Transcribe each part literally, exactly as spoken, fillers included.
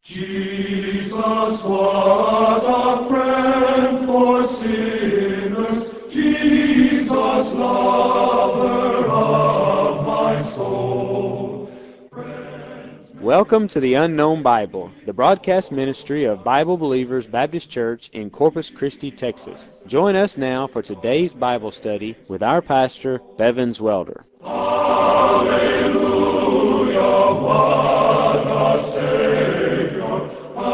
Jesus, what a friend for sinners, Jesus, lover of my soul. Welcome to the Unknown Bible, the broadcast ministry of Bible Believers Baptist Church in Corpus Christi, Texas. Join us now for today's Bible study with our pastor, Bevins Welder. Hallelujah, what a Savior.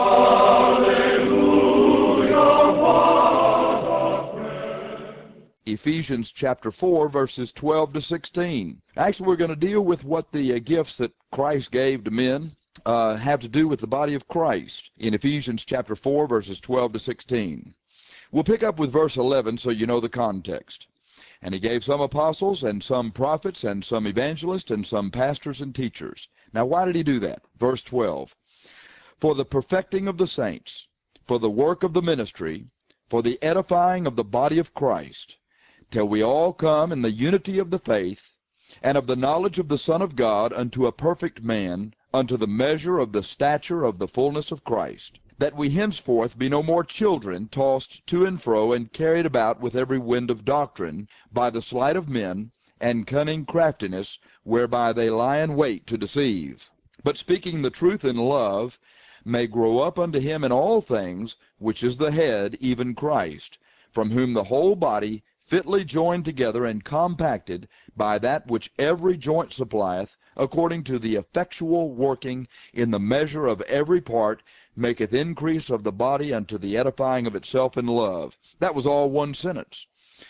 Hallelujah, what a friend. Ephesians chapter four, verses twelve to sixteen. Actually, we're going to deal with what the uh, gifts that Christ gave to men uh, have to do with the body of Christ in Ephesians chapter four, verses twelve to sixteen. We'll pick up with verse eleven so you know the context. And he gave some apostles, and some prophets, and some evangelists, and some pastors and teachers. Now, why did he do that? Verse twelve. For the perfecting of the saints, for the work of the ministry, for the edifying of the body of Christ, till we all come in the unity of the faith, and of the knowledge of the Son of God, unto a perfect man, unto the measure of the stature of the fullness of Christ, that we henceforth be no more children, tossed to and fro, and carried about with every wind of doctrine, by the sleight of men, and cunning craftiness, whereby they lie in wait to deceive. But speaking the truth in love, may grow up unto him in all things, which is the head, even Christ, from whom the whole body, fitly joined together and compacted by that which every joint supplieth, according to the effectual working in the measure of every part, maketh increase of the body unto the edifying of itself in love. That was all one sentence.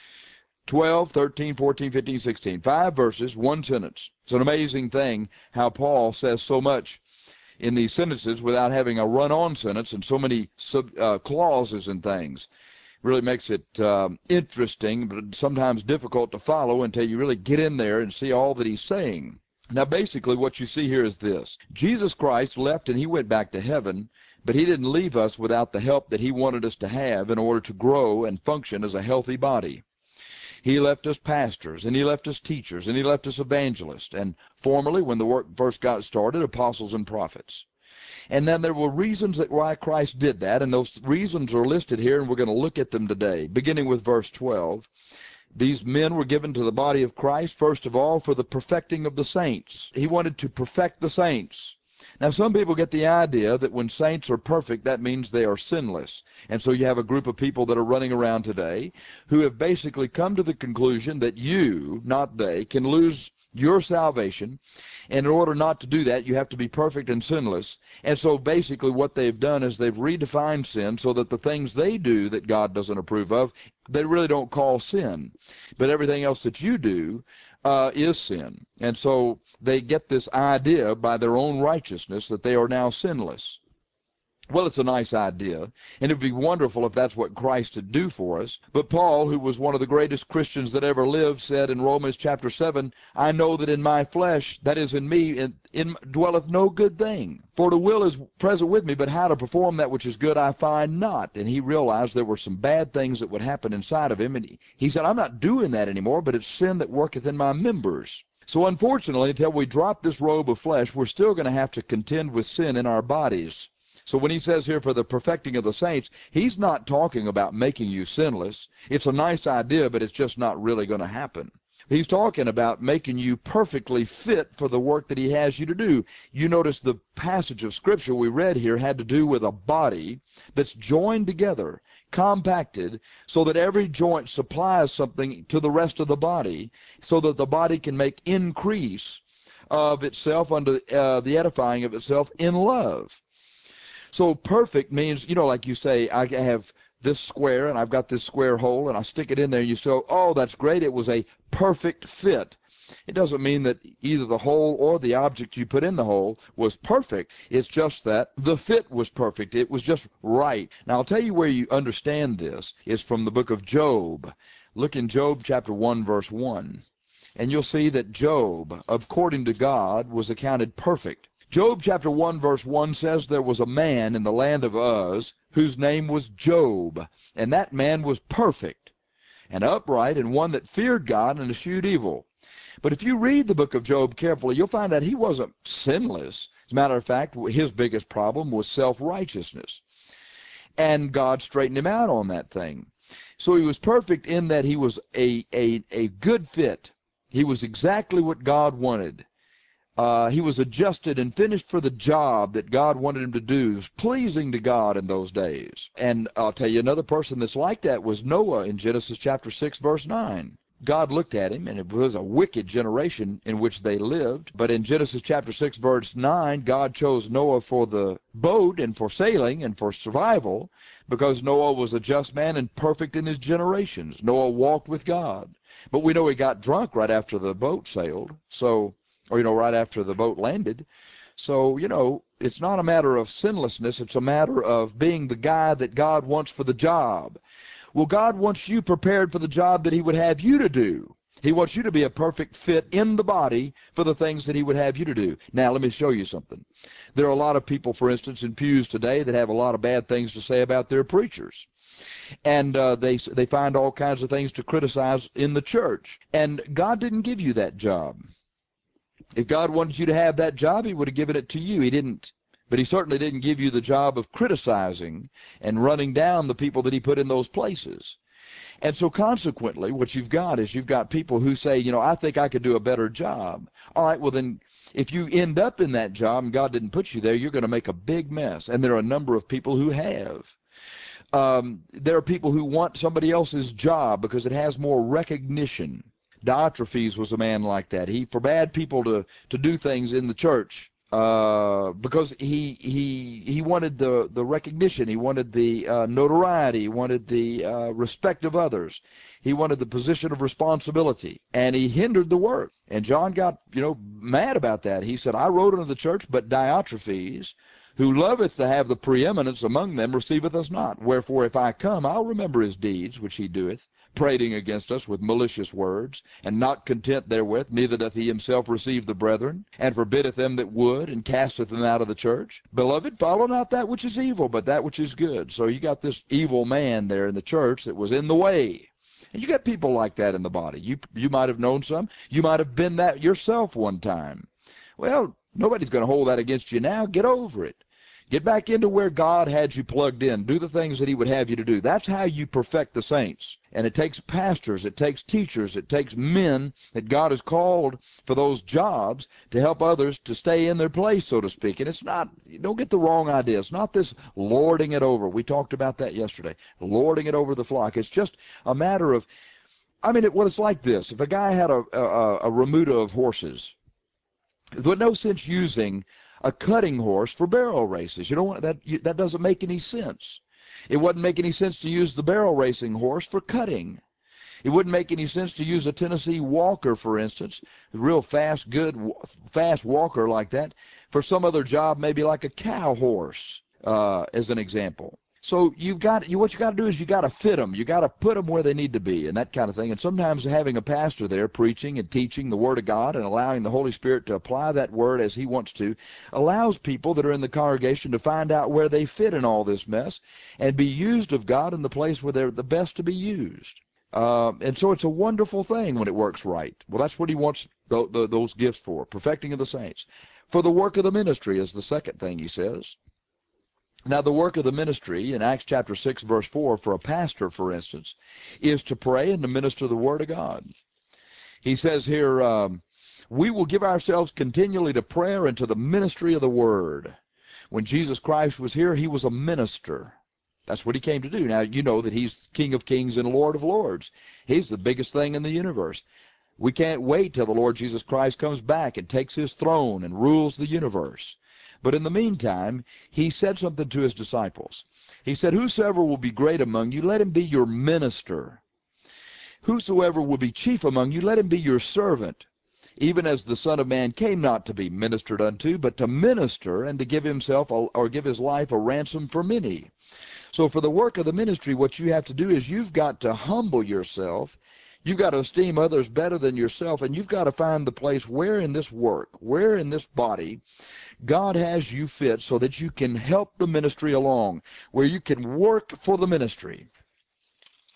twelve, thirteen, fourteen, fifteen, sixteen. Five verses, one sentence. It's an amazing thing how Paul says so much in these sentences without having a run-on sentence and so many sub, uh, clauses and things. Really makes it um, interesting, but sometimes difficult to follow until you really get in there and see all that he's saying. Now, basically, what you see here is this. Jesus Christ left and he went back to heaven, but he didn't leave us without the help that he wanted us to have in order to grow and function as a healthy body. He left us pastors, and he left us teachers, and he left us evangelists, and formerly, when the work first got started, apostles and prophets. And then there were reasons that why Christ did that, and those reasons are listed here, and we're going to look at them today, beginning with verse twelve. These men were given to the body of Christ, first of all, for the perfecting of the saints. He wanted to perfect the saints. Now, some people get the idea that when saints are perfect, that means they are sinless. And so you have a group of people that are running around today who have basically come to the conclusion that you, not they, can lose your salvation, and in order not to do that, you have to be perfect and sinless. And so basically what they've done is they've redefined sin so that the things they do that God doesn't approve of, they really don't call sin. But everything else that you do uh, is sin. And so they get this idea by their own righteousness that they are now sinless. Well, it's a nice idea, and it would be wonderful if that's what Christ would do for us. But Paul, who was one of the greatest Christians that ever lived, said in Romans chapter seven, I know that in my flesh, that is in me, in, in, dwelleth no good thing. For the will is present with me, but how to perform that which is good I find not. And he realized there were some bad things that would happen inside of him, and he, he said, I'm not doing that anymore, but it's sin that worketh in my members. So unfortunately, until we drop this robe of flesh, we're still going to have to contend with sin in our bodies. So when he says here for the perfecting of the saints, he's not talking about making you sinless. It's a nice idea, but it's just not really going to happen. He's talking about making you perfectly fit for the work that he has you to do. You notice the passage of Scripture we read here had to do with a body that's joined together, compacted, so that every joint supplies something to the rest of the body, so that the body can make increase of itself under uh, the edifying of itself in love. So perfect means, you know, like you say, I have this square and I've got this square hole and I stick it in there and you say, oh, that's great, it was a perfect fit. It doesn't mean that either the hole or the object you put in the hole was perfect. It's just that the fit was perfect. It was just right. Now, I'll tell you where you understand this is from the book of Job. Look in Job chapter one, verse one. And you'll see that Job, according to God, was accounted perfect. Job chapter one verse one says there was a man in the land of Uz whose name was Job, and that man was perfect and upright and one that feared God and eschewed evil. But if you read the book of Job carefully, you'll find that he wasn't sinless. As a matter of fact, his biggest problem was self-righteousness. And God straightened him out on that thing. So he was perfect in that he was a, a, a good fit. He was exactly what God wanted. Uh, he was adjusted and finished for the job that God wanted him to do. He was pleasing to God in those days. And I'll tell you, another person that's like that was Noah in Genesis chapter six, verse nine. God looked at him, and it was a wicked generation in which they lived. But in Genesis chapter six, verse nine, God chose Noah for the boat and for sailing and for survival because Noah was a just man and perfect in his generations. Noah walked with God. But we know he got drunk right after the boat sailed, so, or, you know, right after the boat landed. So, you know, it's not a matter of sinlessness. It's a matter of being the guy that God wants for the job. Well, God wants you prepared for the job that he would have you to do. He wants you to be a perfect fit in the body for the things that he would have you to do. Now, let me show you something. There are a lot of people, for instance, in pews today that have a lot of bad things to say about their preachers. And uh, they, they find all kinds of things to criticize in the church. And God didn't give you that job. If God wanted you to have that job, he would have given it to you. He didn't. But he certainly didn't give you the job of criticizing and running down the people that he put in those places. And so consequently, what you've got is you've got people who say, you know, I think I could do a better job. All right, well then, if you end up in that job and God didn't put you there, you're going to make a big mess. And there are a number of people who have. Um, there are people who want somebody else's job because it has more recognition. Diotrephes was a man like that. He forbade people to, to do things in the church. Uh, because he he he wanted the the recognition, he wanted the uh, notoriety, he wanted the uh, respect of others, he wanted the position of responsibility, and he hindered the work. And John got you know mad about that. He said, "I wrote unto the church, but Diotrephes, who loveth to have the preeminence among them, receiveth us not. Wherefore, if I come, I'll remember his deeds which he doeth, prating against us with malicious words, and not content therewith, neither doth he himself receive the brethren, and forbiddeth them that would, and casteth them out of the church. Beloved, follow not that which is evil, but that which is good." So you got this evil man there in the church that was in the way. And you got people like that in the body. You, you might have known some. You might have been that yourself one time. Well, nobody's going to hold that against you now. Get over it. Get back into where God had you plugged in. Do the things that he would have you to do. That's how you perfect the saints. And it takes pastors, it takes teachers, it takes men that God has called for those jobs to help others to stay in their place, so to speak. And it's not, don't get the wrong idea. It's not this lording it over. We talked about that yesterday. Lording it over the flock. It's just a matter of, I mean, it, well, it's like this. If a guy had a, a, a remuda of horses, there's no sense using a cutting horse for barrel races. You know that that doesn't make any sense. It wouldn't make any sense to use the barrel racing horse for cutting. It wouldn't make any sense to use a Tennessee Walker, for instance, a real fast, good, fast walker like that, for some other job, maybe like a cow horse, uh, as an example. So you've got you what you got to do is you got to fit them. You got to put them where they need to be, and that kind of thing. And sometimes having a pastor there preaching and teaching the Word of God and allowing the Holy Spirit to apply that Word as He wants to, allows people that are in the congregation to find out where they fit in all this mess and be used of God in the place where they're the best to be used. Uh, and so it's a wonderful thing when it works right. Well, that's what He wants th th those gifts for, perfecting of the saints. For the work of the ministry is the second thing He says. Now, the work of the ministry in Acts chapter six, verse four, for a pastor, for instance, is to pray and to minister the Word of God. He says here, um, we will give ourselves continually to prayer and to the ministry of the Word. When Jesus Christ was here, He was a minister. That's what He came to do. Now, you know that He's King of Kings and Lord of Lords. He's the biggest thing in the universe. We can't wait till the Lord Jesus Christ comes back and takes His throne and rules the universe. But in the meantime, He said something to His disciples. He said, whosoever will be great among you, let him be your minister. Whosoever will be chief among you, let him be your servant. Even as the Son of Man came not to be ministered unto, but to minister and to give himself or give his life a ransom for many. So for the work of the ministry, what you have to do is you've got to humble yourself. You've got to esteem others better than yourself, and you've got to find the place where in this work, where in this body, God has you fit so that you can help the ministry along, where you can work for the ministry.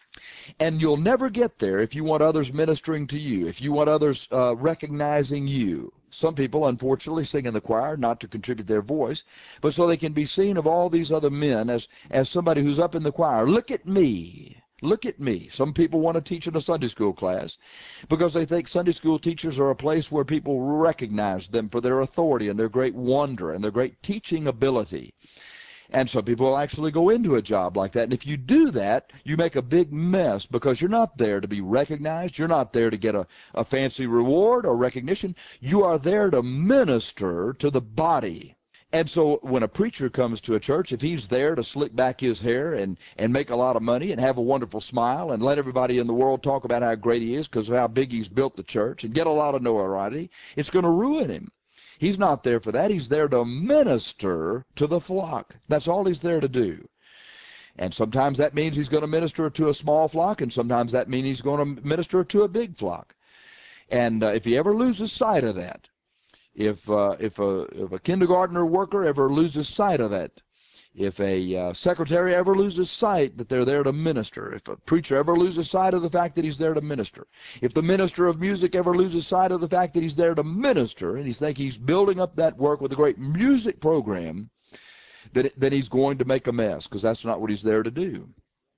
And you'll never get there if you want others ministering to you, if you want others uh, recognizing you. Some people, unfortunately, sing in the choir not to contribute their voice, but so they can be seen of all these other men as, as somebody who's up in the choir. Look at me. Look at me. Some people want to teach in a Sunday school class because they think Sunday school teachers are a place where people recognize them for their authority and their great wonder and their great teaching ability. And some people will actually go into a job like that. And if you do that, you make a big mess because you're not there to be recognized. You're not there to get a, a fancy reward or recognition. You are there to minister to the body. And so when a preacher comes to a church, if he's there to slick back his hair and, and make a lot of money and have a wonderful smile and let everybody in the world talk about how great he is because of how big he's built the church and get a lot of notoriety, it's going to ruin him. He's not there for that. He's there to minister to the flock. That's all he's there to do. And sometimes that means he's going to minister to a small flock, and sometimes that means he's going to minister to a big flock. And uh, if he ever loses sight of that, if uh, if a if a kindergartner worker ever loses sight of that, if a uh, secretary ever loses sight that they're there to minister, if a preacher ever loses sight of the fact that he's there to minister, if the minister of music ever loses sight of the fact that he's there to minister, and he's think he's building up that work with a great music program, then, then he's going to make a mess, because that's not what he's there to do.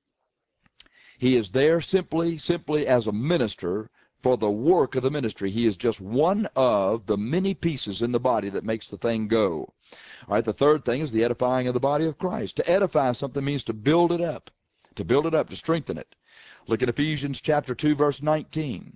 He is there simply, simply as a minister for the work of the ministry. He is just one of the many pieces in the body that makes the thing go. All right, the third thing is the edifying of the body of Christ. To edify something means to build it up, to build it up, to strengthen it. Look at Ephesians chapter two, verse nineteen.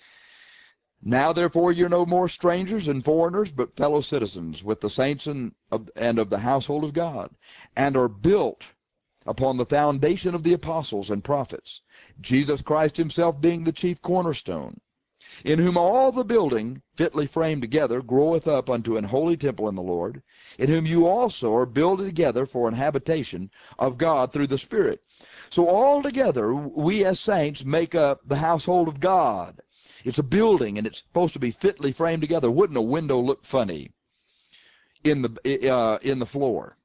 Now, therefore, you're no more strangers and foreigners, but fellow citizens with the saints and of, and of the household of God, and are built upon the foundation of the apostles and prophets, Jesus Christ himself being the chief cornerstone, in whom all the building fitly framed together groweth up unto an holy temple in the Lord, in whom you also are builded together for an habitation of God through the Spirit. So all together, we as saints make up the household of God. It's a building, and it's supposed to be fitly framed together. Wouldn't a window look funny in the uh, in the floor?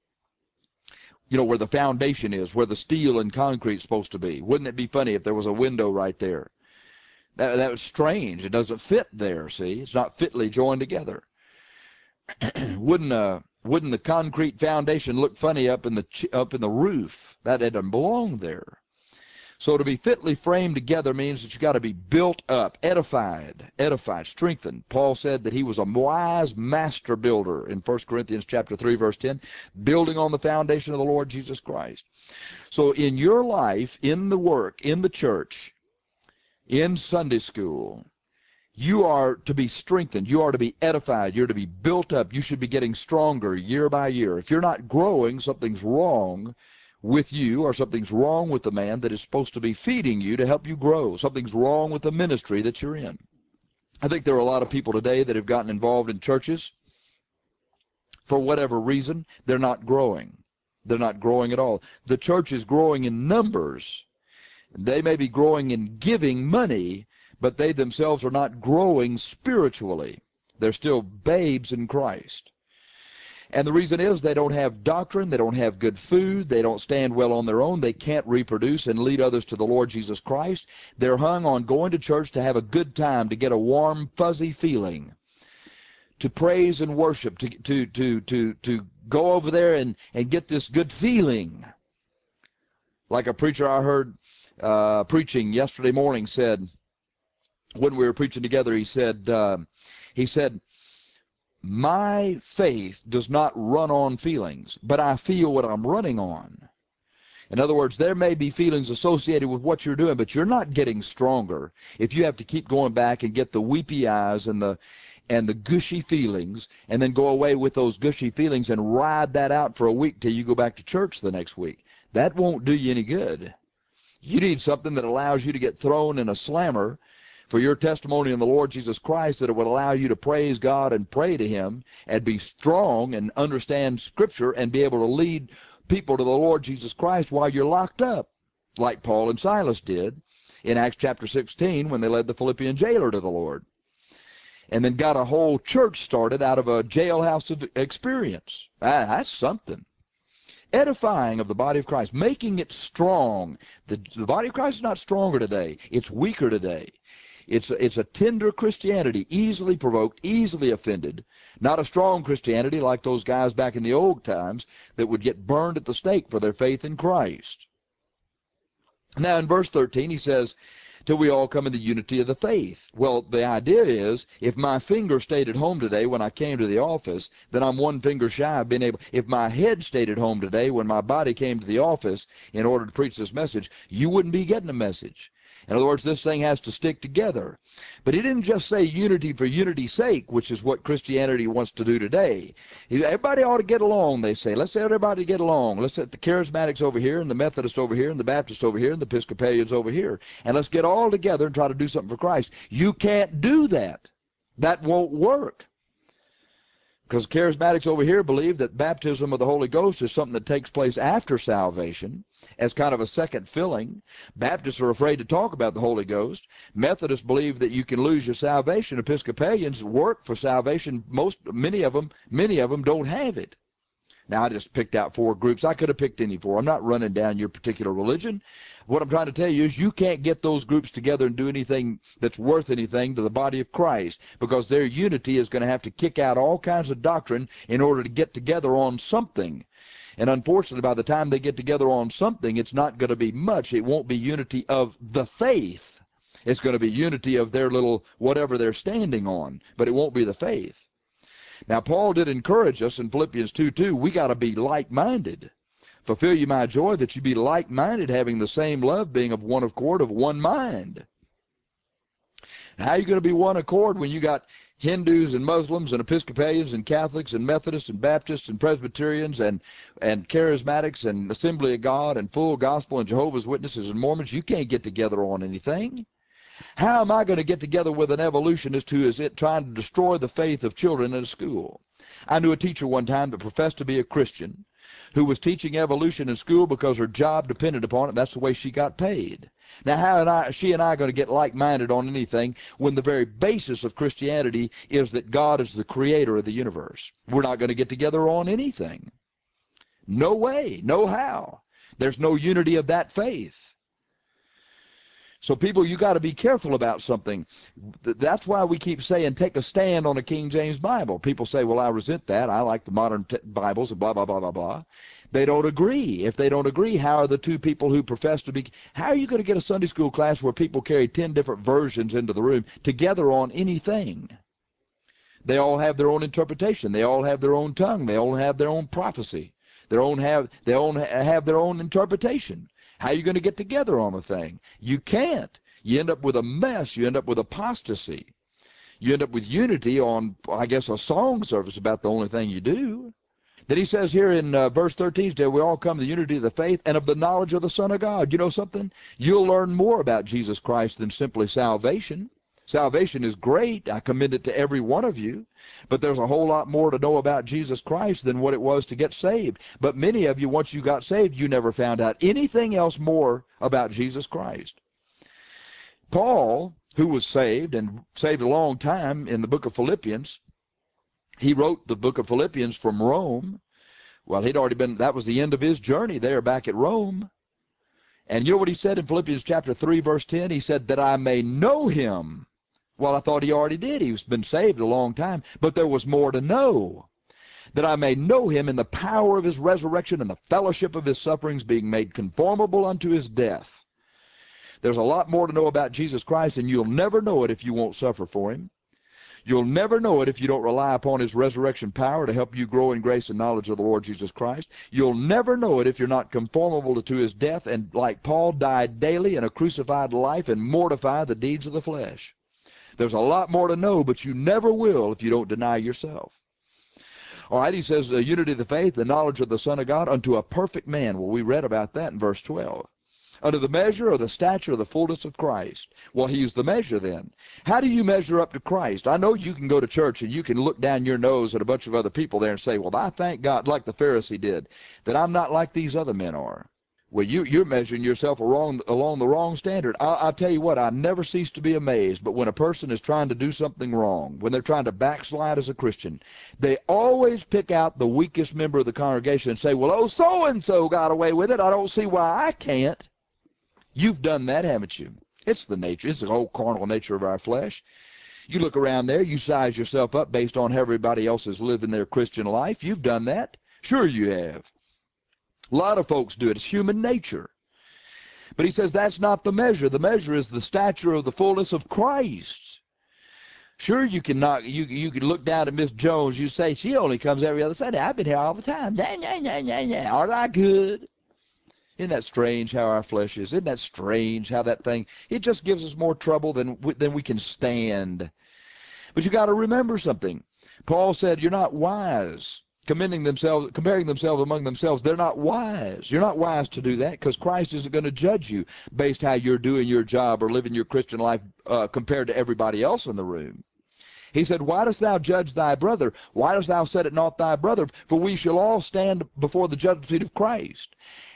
You know, where the foundation is, where the steel and concrete is supposed to be. Wouldn't it be funny if there was a window right there? That, that was strange. It doesn't fit there, see? It's not fitly joined together. wouldn't uh, wouldn't the concrete foundation look funny up in the up in the roof? That doesn't belong there. So to be fitly framed together means that you got to be built up, edified, edified, strengthened. Paul said that he was a wise master builder in First Corinthians chapter three, verse ten, building on the foundation of the Lord Jesus Christ. So in your life, in the work, in the church, in Sunday school, you are to be strengthened. You are to be edified. You're to be built up. You should be getting stronger year by year. If you're not growing, something's wrong with you, or something's wrong with the man that is supposed to be feeding you to help you grow. Something's wrong with the ministry that you're in. I think there are a lot of people today that have gotten involved in churches. For whatever reason, they're not growing. They're not growing at all. The church is growing in numbers. They may be growing in giving money, but they themselves are not growing spiritually. They're still babes in Christ. And the reason is they don't have doctrine, they don't have good food, they don't stand well on their own, they can't reproduce and lead others to the Lord Jesus Christ. They're hung on going to church to have a good time, to get a warm, fuzzy feeling, to praise and worship, to to to to, to go over there and, and get this good feeling. Like a preacher I heard uh, preaching yesterday morning said, when we were preaching together, he said, uh, he said, my faith does not run on feelings, but I feel what I'm running on. In other words, there may be feelings associated with what you're doing, but you're not getting stronger if you have to keep going back and get the weepy eyes and the and the gushy feelings, and then go away with those gushy feelings and ride that out for a week till you go back to church the next week. That won't do you any good. You need something that allows you to get thrown in a slammer for your testimony in the Lord Jesus Christ, that it would allow you to praise God and pray to Him and be strong and understand Scripture and be able to lead people to the Lord Jesus Christ while you're locked up, like Paul and Silas did in Acts chapter sixteen when they led the Philippian jailer to the Lord, and then got a whole church started out of a jailhouse experience. Ah, that's something. edifying of the body of Christ, making it strong. The, the body of Christ is not stronger today. It's weaker today. It's a, it's a tender Christianity, easily provoked, easily offended. Not a strong Christianity like those guys back in the old times that would get burned at the stake for their faith in Christ. Now in verse thirteen he says, till we all come in the unity of the faith. Well, the idea is, if my finger stayed at home today when I came to the office, then I'm one finger shy of being able, if my head stayed at home today when my body came to the office in order to preach this message, you wouldn't be getting a message. In other words, this thing has to stick together. But he didn't just say unity for unity's sake, which is what Christianity wants to do today. Everybody ought to get along, they say. Let's let everybody get along. Let's set the Charismatics over here, and the Methodists over here, and the Baptists over here, and the Episcopalians over here. And let's get all together and try to do something for Christ. You can't do that. That won't work. Because Charismatics over here believe that baptism of the Holy Ghost is something that takes place after salvation as kind of a second filling. Baptists are afraid to talk about the Holy Ghost. Methodists believe that you can lose your salvation. Episcopalians work for salvation. Most, many of them, many of them don't have it. Now, I just picked out four groups. I could have picked any four. I'm not running down your particular religion. What I'm trying to tell you is you can't get those groups together and do anything that's worth anything to the body of Christ, because their unity is going to have to kick out all kinds of doctrine in order to get together on something. And unfortunately, by the time they get together on something, it's not going to be much. It won't be unity of the faith. It's going to be unity of their little whatever they're standing on, but it won't be the faith. Now, Paul did encourage us in Philippians two two, we got to be like-minded. Fulfill you my joy, that you be like-minded, having the same love, being of one accord, of one mind. How are you going to be one accord when you got Hindus and Muslims and Episcopalians and Catholics and Methodists and Baptists and Presbyterians and, and Charismatics and Assembly of God and Full Gospel and Jehovah's Witnesses and Mormons? You can't get together on anything. How am I going to get together with an evolutionist who is it trying to destroy the faith of children in a school? I knew a teacher one time that professed to be a Christian who was teaching evolution in school because her job depended upon it. That's the way she got paid. Now, how and I, she and I are going to get like-minded on anything when the very basis of Christianity is that God is the creator of the universe? We're not going to get together on anything. No way, no how. There's no unity of that faith. So people, you got to be careful about something. That's why we keep saying take a stand on a King James Bible. People say, well, I resent that. I like the modern t Bibles and blah, blah, blah, blah, blah. They don't agree. If they don't agree, how are the two people who profess to be, how are you going to get a Sunday school class where people carry ten different versions into the room together on anything? They all have their own interpretation. They all have their own tongue. They all have their own prophecy. Their own have, they all have their own interpretation. How are you going to get together on a thing? You can't. You end up with a mess. You end up with apostasy. You end up with unity on, I guess, a song service about the only thing you do. Then he says here in uh, verse thirteen, we all come to the unity of the faith and of the knowledge of the Son of God. You know something? You'll learn more about Jesus Christ than simply salvation. Salvation is great. I commend it to every one of you. But there's a whole lot more to know about Jesus Christ than what it was to get saved. But many of you, once you got saved, you never found out anything else more about Jesus Christ. Paul, who was saved and saved a long time in the book of Philippians, he wrote the book of Philippians from Rome. Well, he'd already been, that was the end of his journey there back at Rome. And you know what he said in Philippians chapter three, verse ten? He said, that I may know him. Well, I thought he already did. He's been saved a long time. But there was more to know. That I may know him in the power of his resurrection and the fellowship of his sufferings, being made conformable unto his death. There's a lot more to know about Jesus Christ, and you'll never know it if you won't suffer for him. You'll never know it if you don't rely upon his resurrection power to help you grow in grace and knowledge of the Lord Jesus Christ. You'll never know it if you're not conformable to his death and, like Paul, died daily in a crucified life and mortify the deeds of the flesh. There's a lot more to know, but you never will if you don't deny yourself. All right, he says, the unity of the faith, the knowledge of the Son of God, unto a perfect man. Well, we read about that in verse twelve. Unto the measure of the stature of the fullness of Christ. Well, he's the measure then. How do you measure up to Christ? I know you can go to church and you can look down your nose at a bunch of other people there and say, well, I thank God, like the Pharisee did, that I'm not like these other men are. Well, you, you're measuring yourself along, along the wrong standard. I, I'll tell you what, I never cease to be amazed, but when a person is trying to do something wrong, when they're trying to backslide as a Christian, they always pick out the weakest member of the congregation and say, well, oh, so-and-so got away with it. I don't see why I can't. You've done that, haven't you? It's the nature. It's the old carnal nature of our flesh. You look around there, you size yourself up based on how everybody else is living their Christian life. You've done that. Sure you have. A lot of folks do it. It's human nature. But he says that's not the measure. The measure is the stature of the fullness of Christ. Sure, you can knock, you you can look down at Miss Jones. You say she only comes every other Sunday. I've been here all the time. Nah, nah, nah, nah, nah. Aren't I good? Isn't that strange how our flesh is? Isn't that strange how that thing, it just gives us more trouble than than we can stand. But you got to remember something. Paul said, you're not wise. Commending themselves, comparing themselves among themselves, they're not wise. You're not wise to do that because Christ isn't going to judge you based how you're doing your job or living your Christian life uh, compared to everybody else in the room. He said, why dost thou judge thy brother? Why dost thou set it not thy brother? For we shall all stand before the judgment seat of Christ.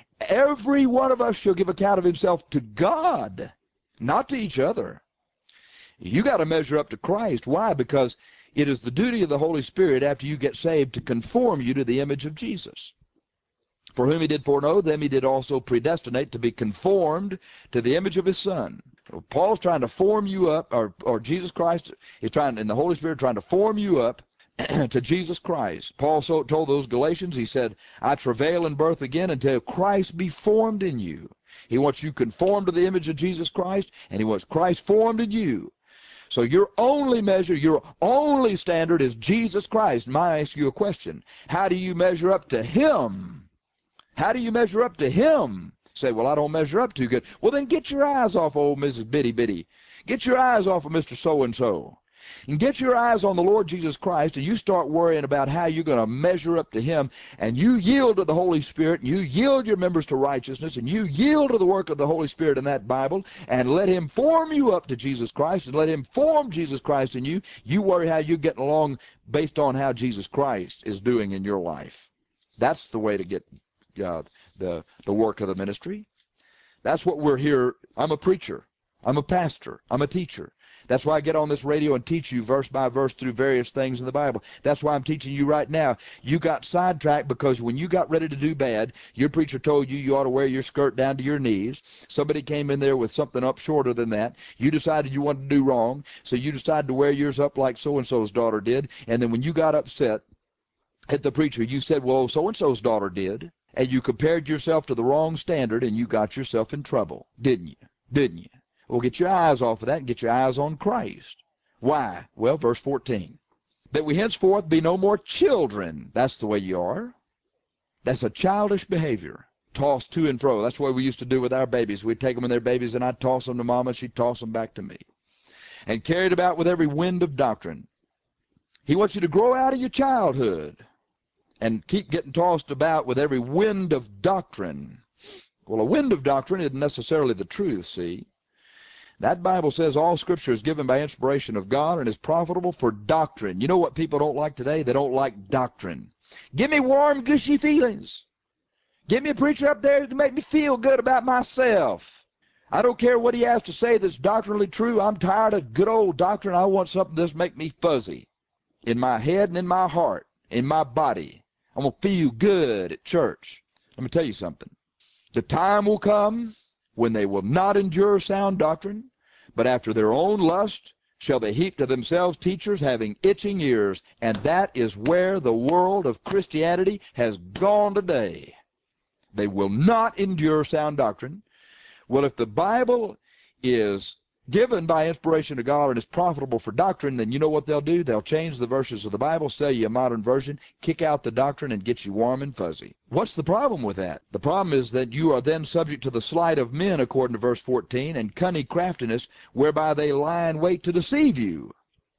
Every one of us shall give account of himself to God, not to each other. You got to measure up to Christ. Why? Because it is the duty of the Holy Spirit after you get saved to conform you to the image of Jesus. For whom he did foreknow, them he did also predestinate to be conformed to the image of his Son. So Paul's trying to form you up, or, or Jesus Christ is trying, and the Holy Spirit trying to form you up to Jesus Christ. Paul so told those Galatians, he said, I travail in birth again until Christ be formed in you. He wants you conformed to the image of Jesus Christ, and he wants Christ formed in you. So your only measure, your only standard is Jesus Christ. Might I ask you a question? How do you measure up to him? How do you measure up to him? Say, well, I don't measure up too good. Well, then get your eyes off old Missus Bitty Bitty. Get your eyes off of Mister So-and-so. And get your eyes on the Lord Jesus Christ, and you start worrying about how you're going to measure up to him, and you yield to the Holy Spirit, and you yield your members to righteousness, and you yield to the work of the Holy Spirit in that Bible, and let him form you up to Jesus Christ, and let him form Jesus Christ in you. You worry how you're getting along based on how Jesus Christ is doing in your life. That's the way to get uh, the, the work of the ministry. That's what we're here. I'm a preacher. I'm a pastor. I'm a teacher. That's why I get on this radio and teach you verse by verse through various things in the Bible. That's why I'm teaching you right now. You got sidetracked because when you got ready to do bad, your preacher told you you ought to wear your skirt down to your knees. Somebody came in there with something up shorter than that. You decided you wanted to do wrong, so you decided to wear yours up like so-and-so's daughter did. And then when you got upset at the preacher, you said, well, so-and-so's daughter did. And you compared yourself to the wrong standard, and you got yourself in trouble, didn't you? Didn't you? Well, get your eyes off of that and get your eyes on Christ. Why? Well, verse fourteen. That we henceforth be no more children. That's the way you are. That's a childish behavior. Tossed to and fro. That's what we used to do with our babies. We'd take them when they're babies, and I'd toss them to Mama. She'd toss them back to me. And carried about with every wind of doctrine. He wants you to grow out of your childhood and keep getting tossed about with every wind of doctrine. Well, a wind of doctrine isn't necessarily the truth, see. That Bible says all Scripture is given by inspiration of God and is profitable for doctrine. You know what people don't like today? They don't like doctrine. Give me warm, gushy feelings. Give me a preacher up there to make me feel good about myself. I don't care what he has to say that's doctrinally true. I'm tired of good old doctrine. I want something that's make me fuzzy in my head and in my heart, in my body. I'm going to feel good at church. Let me tell you something. The time will come when they will not endure sound doctrine, but after their own lust shall they heap to themselves teachers having itching ears. And that is where the world of Christianity has gone today. They will not endure sound doctrine. Well, if the Bible is given by inspiration of God and is profitable for doctrine, then you know what they'll do? They'll change the verses of the Bible, sell you a modern version, kick out the doctrine, and get you warm and fuzzy. What's the problem with that? The problem is that you are then subject to the sleight of men, according to verse fourteen, and cunning craftiness, whereby they lie in wait to deceive you.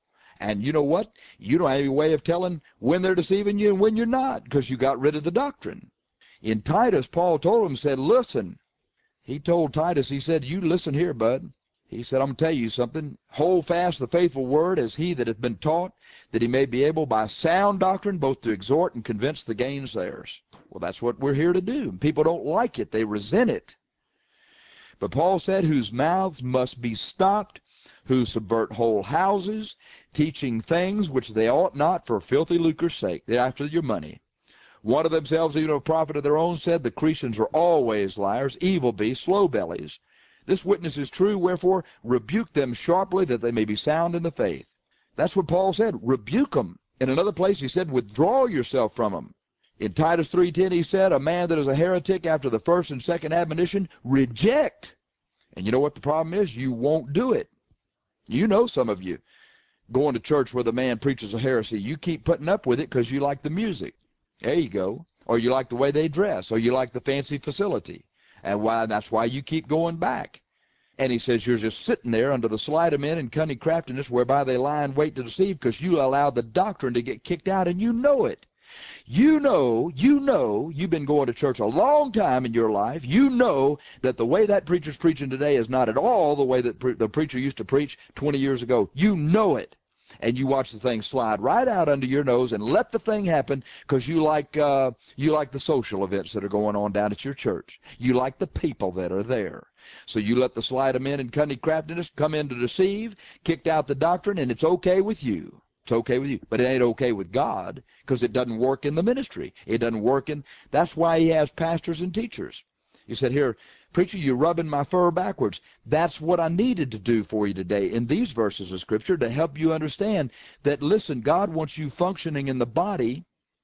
And you know what? You don't have any way of telling when they're deceiving you and when you're not, because you got rid of the doctrine. In Titus, Paul told him, said, listen. He told Titus, he said, you listen here, bud. He said, I'm going to tell you something. Hold fast the faithful word as he that hath been taught, that he may be able by sound doctrine both to exhort and convince the gainsayers. Well, that's what we're here to do. People don't like it. They resent it. But Paul said, whose mouths must be stopped, who subvert whole houses, teaching things which they ought not for filthy lucre's sake. They're after your money. One of themselves, even a prophet of their own, said, the Cretans are always liars, evil beasts, slow bellies. This witness is true, wherefore rebuke them sharply, that they may be sound in the faith. That's what Paul said. Rebuke them. In another place he said, withdraw yourself from them. In Titus three ten he said, a man that is a heretic after the first and second admonition, reject. And you know what the problem is? You won't do it. You know, some of you going to church where the man preaches a heresy, you keep putting up with it because you like the music. There you go. Or you like the way they dress, or you like the fancy facility. And why that's why you keep going back. And he says you're just sitting there under the sleight of men and cunning craftiness whereby they lie in wait to deceive, because you allowed the doctrine to get kicked out, and you know it. You know, you know, you've been going to church a long time in your life. You know that the way that preacher's preaching today is not at all the way that pre the preacher used to preach twenty years ago. You know it. And you watch the thing slide right out under your nose and let the thing happen because you like uh, you like the social events that are going on down at your church. You like the people that are there. So you let the sleight of men and cunning craftiness come in to deceive, kicked out the doctrine, and it's okay with you. It's okay with you. But it ain't okay with God, because it doesn't work in the ministry. It doesn't work in, that's why he has pastors and teachers. He said, here, preacher, you're rubbing my fur backwards. That's what I needed to do for you today in these verses of Scripture, to help you understand that, listen, God wants you functioning in the body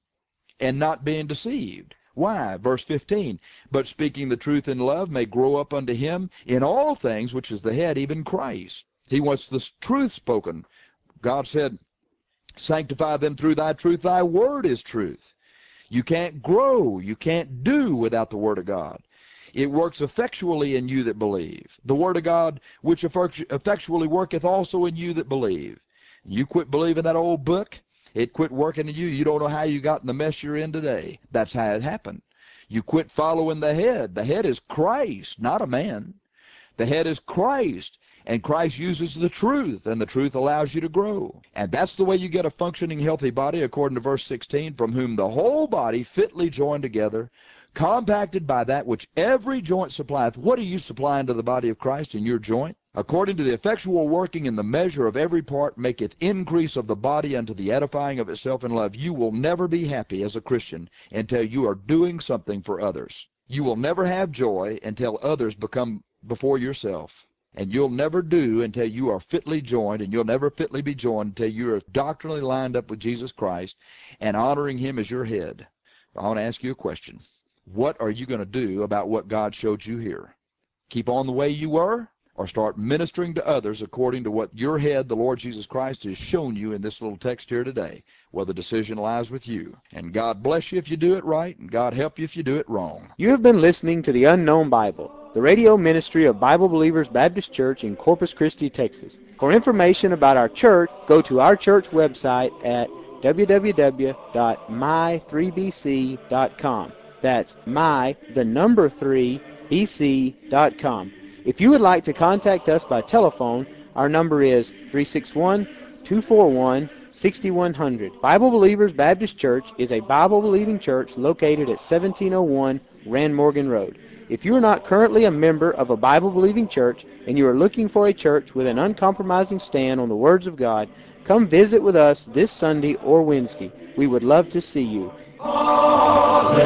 and not being deceived. Why? Verse fifteen, but speaking the truth in love may grow up unto him in all things, which is the head, even Christ. He wants the truth spoken. God said, sanctify them through thy truth. Thy word is truth. You can't grow, you can't do without the word of God. It works effectually in you that believe. The word of God, which effectually worketh also in you that believe. You quit believing that old book, it quit working in you. You don't know how you got in the mess you're in today. That's how it happened. You quit following the head. The head is Christ, not a man. The head is Christ. And Christ uses the truth, and the truth allows you to grow. And that's the way you get a functioning, healthy body, according to verse sixteen, from whom the whole body fitly joined together, compacted by that which every joint supplieth. What are you supplying to the body of Christ in your joint? According to the effectual working in the measure of every part, maketh increase of the body unto the edifying of itself in love. You will never be happy as a Christian until you are doing something for others. You will never have joy until others become before yourself. And you'll never do until you are fitly joined, and you'll never fitly be joined until you are doctrinally lined up with Jesus Christ and honoring him as your head. I want to ask you a question. What are you going to do about what God showed you here? Keep on the way you were, or start ministering to others according to what your head, the Lord Jesus Christ, has shown you in this little text here today? Well, the decision lies with you. And God bless you if you do it right, and God help you if you do it wrong. You have been listening to the Unknown Bible, the radio ministry of Bible Believers Baptist Church in Corpus Christi, Texas. For information about our church, go to our church website at w w w dot my three b c dot com. That's my, the number three, b c dot com. If you would like to contact us by telephone, our number is three six one, two four one, six one zero zero. Bible Believers Baptist Church is a Bible-believing church located at seventeen oh one Rand Morgan Road. If you are not currently a member of a Bible-believing church and you are looking for a church with an uncompromising stand on the words of God, come visit with us this Sunday or Wednesday. We would love to see you. Alleluia.